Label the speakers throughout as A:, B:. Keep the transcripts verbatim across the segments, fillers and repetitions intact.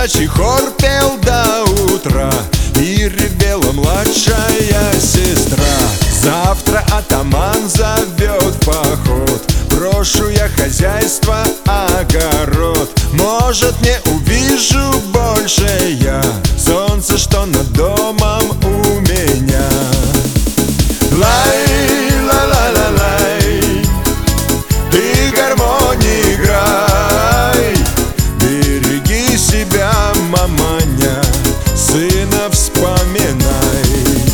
A: казачий хор пел до утра, и ревела младшая сестра. Завтра атаман зовет в поход, брошу я хозяйство, огород. Может, не увижу больше я солнце, что над домом у меня. Лай, ла ла ла лай, ты гармонии играй, береги себя, маманя, сына вспоминай.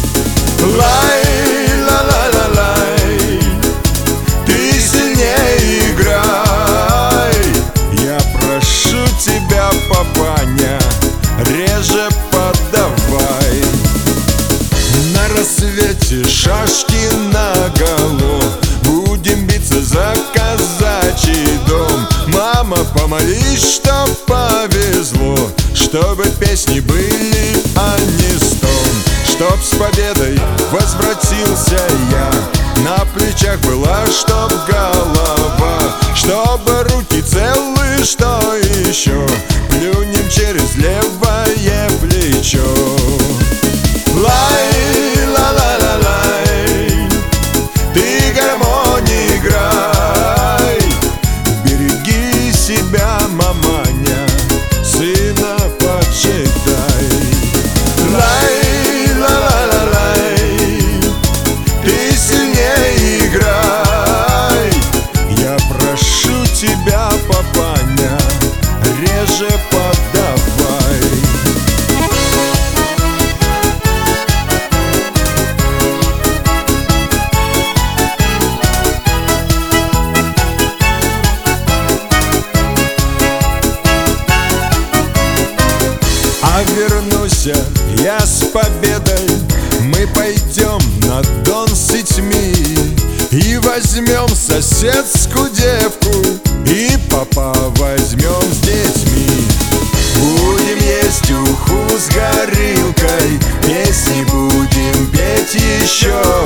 A: Лай, ла ла ла лай, ты сильнее играй, я прошу тебя, папаня, реже подавай. На рассвете шашки наголо, будем биться за казачий дом. Мама, помолись, чтоб повезло, чтобы песни были, а не стон. Чтоб с победой возвратился я, на плечах была чтоб голова, чтобы руки целы, что еще плюнем через левое плечо. Лай, ла ла ла лай, ты гармонии играй, береги себя, маманя, сына почитай. Лай, ла ла ла лай, ты сильнее играй, я прошу тебя, папаня, реже подавай. А вернусь я с победой, мы пойдем на Дон с детьми и возьмем соседскую девку, и папа возьмем с детьми. Будем есть уху с горилкой, песни будем петь еще.